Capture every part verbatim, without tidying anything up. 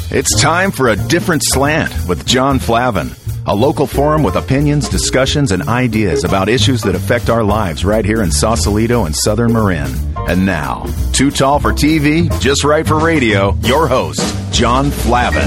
It's time for A Different Slant with John Flavin, a local forum with opinions, discussions, and ideas about issues that affect our lives right here in Sausalito and Southern Marin. And now, too tall for T V, just right for radio, your host, John Flavin.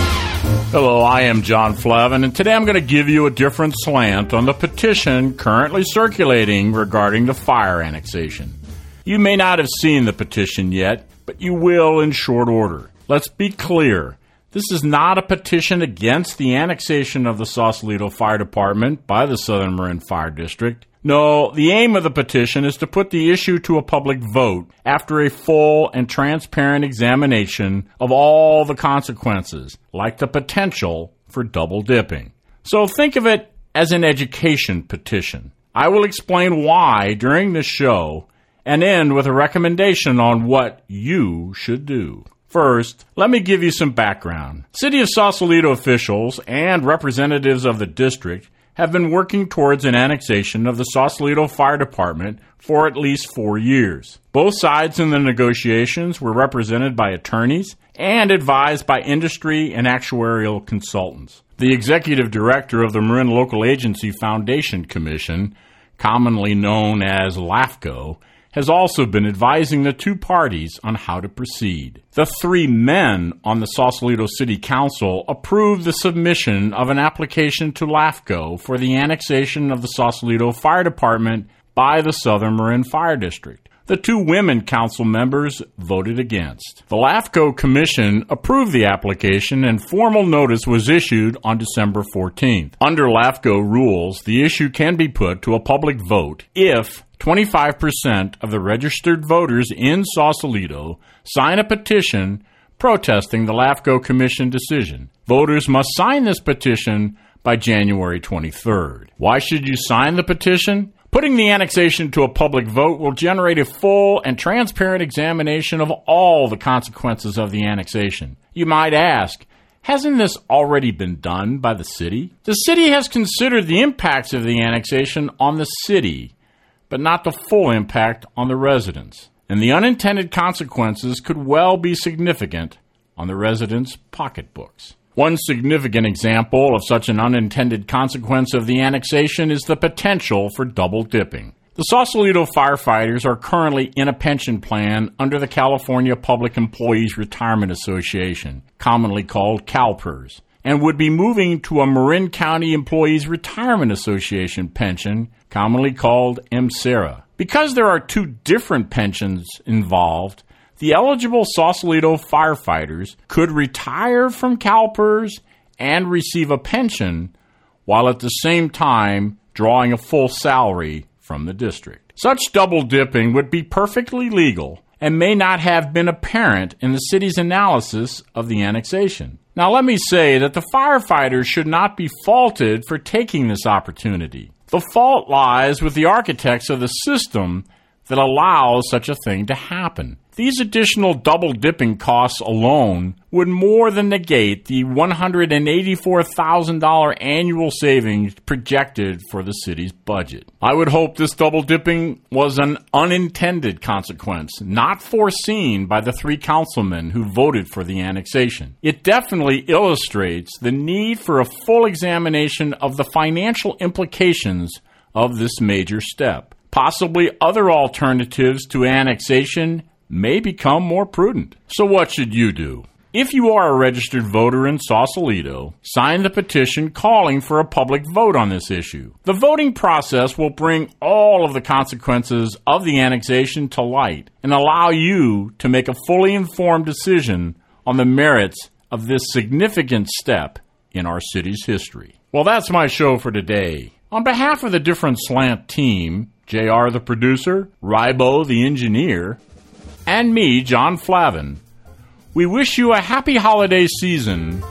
Hello, I am John Flavin, and today I'm going to give you a different slant on the petition currently circulating regarding the fire annexation. You may not have seen the petition yet, but you will in short order. Let's be clear. This is not a petition against the annexation of the Sausalito Fire Department by the Southern Marin Fire District. No, the aim of the petition is to put the issue to a public vote after a full and transparent examination of all the consequences, like the potential for double dipping. So think of it as an education petition. I will explain why during this show and end with a recommendation on what you should do. First, let me give you some background. City of Sausalito officials and representatives of the district have been working towards an annexation of the Sausalito Fire Department for at least four years. Both sides in the negotiations were represented by attorneys and advised by industry and actuarial consultants. The executive director of the Marin Local Agency Foundation Commission, commonly known as LAFCO, has also been advising the two parties on how to proceed. The three men on the Sausalito City Council approved the submission of an application to LAFCO for the annexation of the Sausalito Fire Department by the Southern Marin Fire District. The two women council members voted against. The LAFCO Commission approved the application and formal notice was issued on December fourteenth. Under LAFCO rules, the issue can be put to a public vote if twenty-five percent of the registered voters in Sausalito sign a petition protesting the LAFCO Commission decision. Voters must sign this petition by January twenty-third. Why should you sign the petition? Putting the annexation to a public vote will generate a full and transparent examination of all the consequences of the annexation. You might ask, hasn't this already been done by the city? The city has considered the impacts of the annexation on the city, but not the full impact on the residents. And the unintended consequences could well be significant on the residents' pocketbooks. One significant example of such an unintended consequence of the annexation is the potential for double dipping. The Sausalito firefighters are currently in a pension plan under the California Public Employees Retirement Association, commonly called CalPERS, and would be moving to a Marin County Employees Retirement Association pension, commonly called MCERA. Because there are two different pensions involved, the eligible Sausalito firefighters could retire from CalPERS and receive a pension while at the same time drawing a full salary from the district. Such double dipping would be perfectly legal and may not have been apparent in the city's analysis of the annexation. Now let me say that the firefighters should not be faulted for taking this opportunity. The fault lies with the architects of the system that allows such a thing to happen. These additional double-dipping costs alone would more than negate the one hundred eighty-four thousand dollars annual savings projected for the city's budget. I would hope this double-dipping was an unintended consequence, not foreseen by the three councilmen who voted for the annexation. It definitely illustrates the need for a full examination of the financial implications of this major step. Possibly other alternatives to annexation may become more prudent. So what should you do? If you are a registered voter in Sausalito, sign the petition calling for a public vote on this issue. The voting process will bring all of the consequences of the annexation to light and allow you to make a fully informed decision on the merits of this significant step in our city's history. Well, that's my show for today. On behalf of the Different Slant team, J R the producer, Rybo the engineer, and me, John Flavin, we wish you a happy holiday season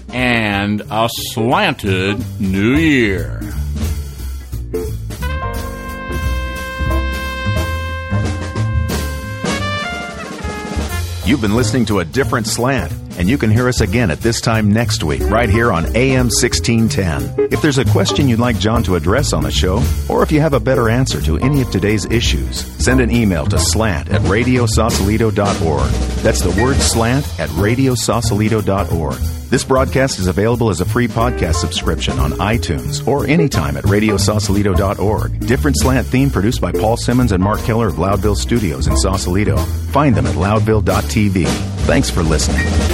and a slanted new year. You've been listening to A Different Slant. and you can hear us again at this time next week, right here on A M sixteen ten. If there's a question you'd like John to address on the show, or if you have a better answer to any of today's issues, send an email to slant at radio sausalito dot org. That's the word slant at radio sausalito dot org. This broadcast is available as a free podcast subscription on iTunes or anytime at radio sausalito dot org. Different Slant theme produced by Paul Simmons and Mark Keller of Loudville Studios in Sausalito. Find them at loudville dot t v. Thanks for listening.